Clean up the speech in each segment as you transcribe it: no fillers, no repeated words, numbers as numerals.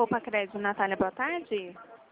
Poupa Crédito, Natália, boa tarde.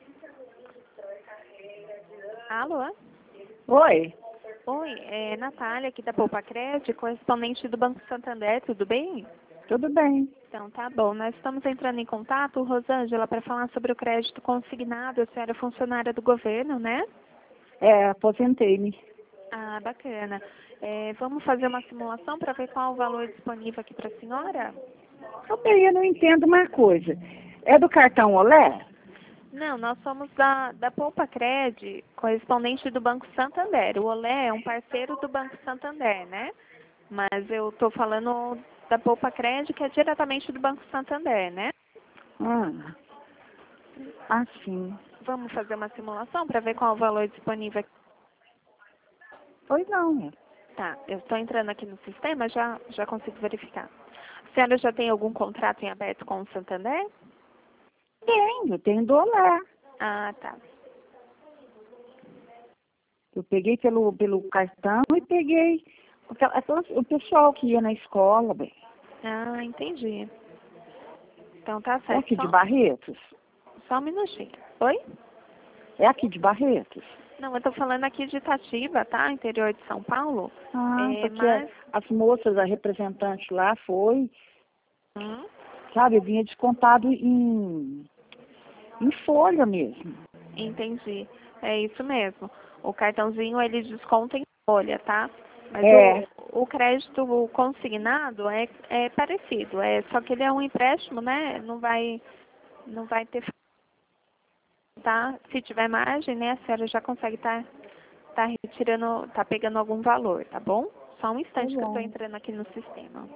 Alô? Oi, Oi, é Natália aqui da Poupa Crédito, correspondente do Banco Santander, tudo bem? tudo bem? Então tá bom, nós estamos entrando em contato, Rosângela, para falar sobre o crédito consignado. A senhora é funcionária do governo, né? Aposentei-me. Ah, bacana. Vamos fazer uma simulação para ver qual o valor disponível aqui para a senhora? Eu não entendo uma coisa. É do cartão Olé? Não, nós somos da Poupa Cred, correspondente do Banco Santander. O Olé é um parceiro do Banco Santander, né? Mas eu estou falando da Poupa Cred, que é diretamente do Banco Santander, né? Sim. Vamos fazer uma simulação para ver qual o valor disponível aqui. Pois não. Tá, eu estou entrando aqui no sistema, já consigo verificar. A senhora já tem algum contrato em aberto com o Santander? Eu tenho do Olé. Ah, tá. Eu peguei pelo cartão e peguei o pessoal que ia na escola, bem. Ah, entendi. Então tá É certo. aqui de Barretos? Só um minutinho. Oi? É aqui de Barretos? Não, eu estou falando aqui de Itatiba, tá? Interior de São Paulo. Porque Mas... as moças, a representante lá foi, Hum, sabe, vinha descontado em folha mesmo. entendi. É isso mesmo. O cartãozinho, ele desconta em folha, tá? Mas o crédito consignado é parecido. Só que ele é um empréstimo, né? Não vai ter... Tá? Se tiver margem, né? A senhora já consegue tá retirando, tá pegando algum valor, tá bom? Só um instante que eu estou entrando aqui no sistema.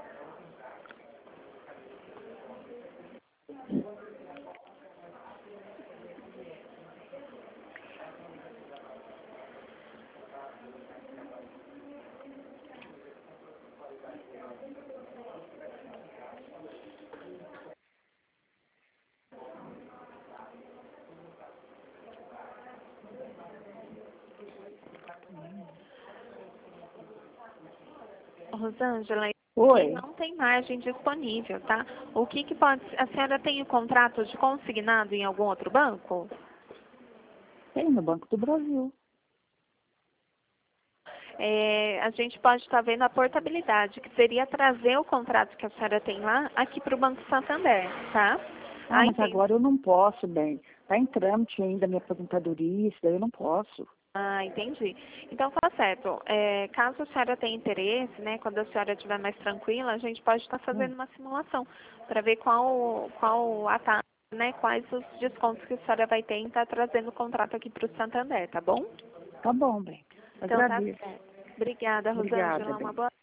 Rosângela, Oi, não tem margem disponível, tá? O que pode... A senhora tem o contrato de consignado em algum outro banco? tem no Banco do Brasil. A gente pode estar vendo a portabilidade, que seria trazer o contrato que a senhora tem lá aqui para o Banco Santander, tá? Mas agora eu não posso, bem. Está em trâmite ainda a minha aposentadoria, isso daí eu não posso. Ah, entendi. Então tá certo. Caso a senhora tenha interesse, né, quando a senhora estiver mais tranquila, a gente pode estar fazendo uma simulação para ver qual a taxa, né, quais os descontos que a senhora vai ter em estar trazendo o contrato aqui para o Santander, tá bom? Tá bom, bem. Então tá Agradeço. certo. Obrigada, Obrigada, Rosângela. Uma bem. boa